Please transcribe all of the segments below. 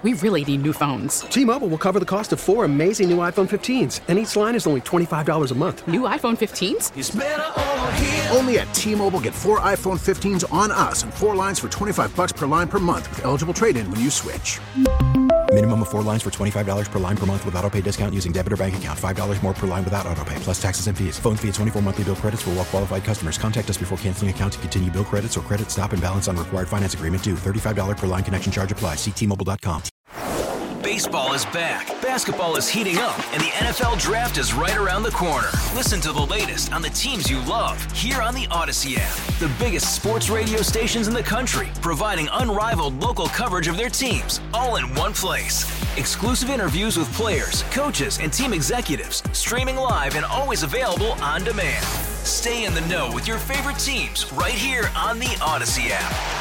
We really need new phones. T-Mobile will cover the cost of 4 amazing new iPhone 15s, and each line is only $25 a month. New iPhone 15s? It's better over here. Only at T-Mobile, get 4 iPhone 15s on us and 4 lines for $25 per line per month with eligible trade-in when you switch. Minimum of 4 lines for $25 per line per month with autopay discount using debit or bank account. $5 more per line without autopay, plus taxes and fees. Phone fee at 24 monthly bill credits for well-qualified customers. Contact us before canceling account to continue bill credits or credit stop and balance on required finance agreement due. $35 per line connection charge applies. See T-Mobile.com. Baseball is back, basketball is heating up, and the NFL Draft is right around the corner. Listen to the latest on the teams you love here on the Odyssey app. The biggest sports radio stations in the country, providing unrivaled local coverage of their teams, all in one place. Exclusive interviews with players, coaches, and team executives, streaming live and always available on demand. Stay in the know with your favorite teams right here on the Odyssey app.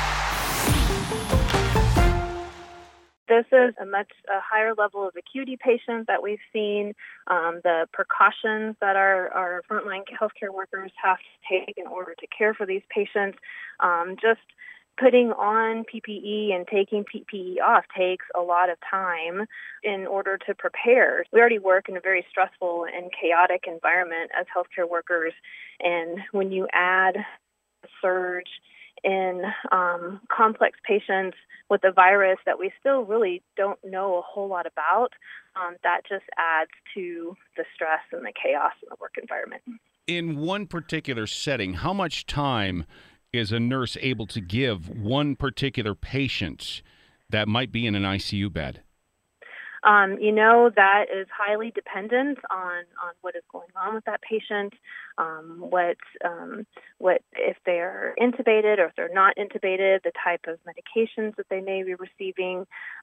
This is a much higher level of acuity patient that we've seen. The precautions that our frontline healthcare workers have to take in order to care for these patients, just putting on PPE and taking PPE off takes a lot of time in order to prepare. We already work in a very stressful and chaotic environment as healthcare workers, and when you add a surge in complex patients with a virus that we still really don't know a whole lot about, that just adds to the stress and the chaos in the work environment. In one particular setting, how much time is a nurse able to give one particular patient that might be in an ICU bed? That is highly dependent on what is going on with that patient, what if they're intubated or if they're not intubated, the type of medications that they may be receiving,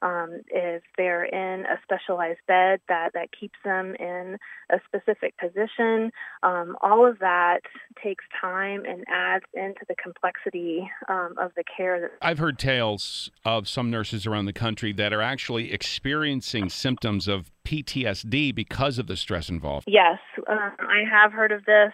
if they're in a specialized bed that keeps them in a specific position. All of that takes time and adds into the complexity of the care. I've heard tales of some nurses around the country that are actually experiencing symptoms of PTSD because of the stress involved. Yes, I have heard of this.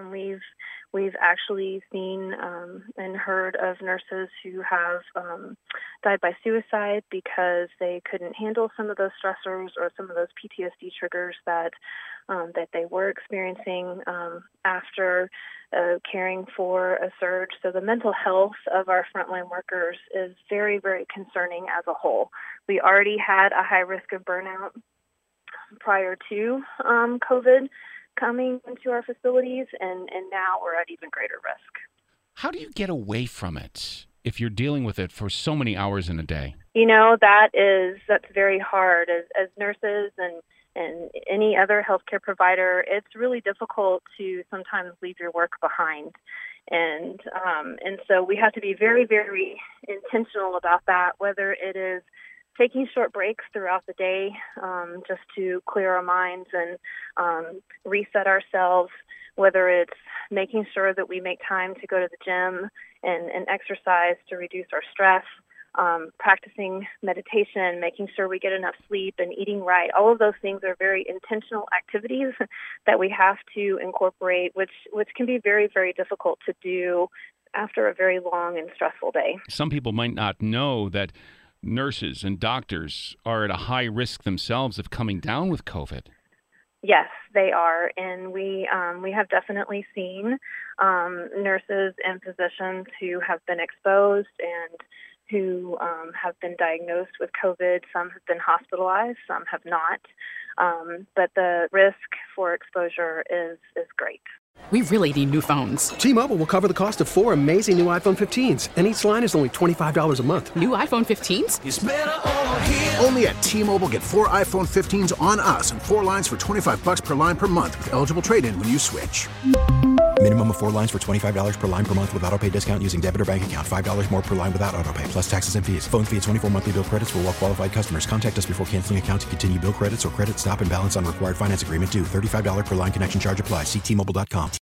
We've actually seen and heard of nurses who have died by suicide because they couldn't handle some of those stressors or some of those PTSD triggers that they were experiencing after caring for a surge. So the mental health of our frontline workers is very, very concerning as a whole. We already had a high risk of burnout prior to COVID coming into our facilities, and now we're at even greater risk. How do you get away from it if you're dealing with it for so many hours in a day? That's very hard. As nurses and any other healthcare provider, it's really difficult to sometimes leave your work behind. And so we have to be very, very intentional about that, whether it is taking short breaks throughout the day just to clear our minds and reset ourselves, whether it's making sure that we make time to go to the gym and exercise to reduce our stress, practicing meditation, making sure we get enough sleep and eating right. All of those things are very intentional activities that we have to incorporate, which can be very, very difficult to do after a very long and stressful day. Some people might not know that nurses and doctors are at a high risk themselves of coming down with COVID. Yes, they are, and we have definitely seen nurses and physicians who have been exposed and who have been diagnosed with COVID. Some have been hospitalized, some have not, but the risk for exposure is great. We really need new phones. T-Mobile will cover the cost of 4 amazing new iPhone 15s, and each line is only $25 a month. New iPhone 15s? It's better over here. Only at T-Mobile, get 4 iPhone 15s on us and 4 lines for $25 per line per month with eligible trade-in when you switch. Minimum of 4 lines for $25 per line per month with autopay discount using debit or bank account. $5 more per line without autopay, plus taxes and fees. Phone fee at 24 monthly bill credits for well-qualified customers. Contact us before canceling account to continue bill credits or credit stop and balance on required finance agreement due. $35 per line connection charge applies. See T-Mobile.com.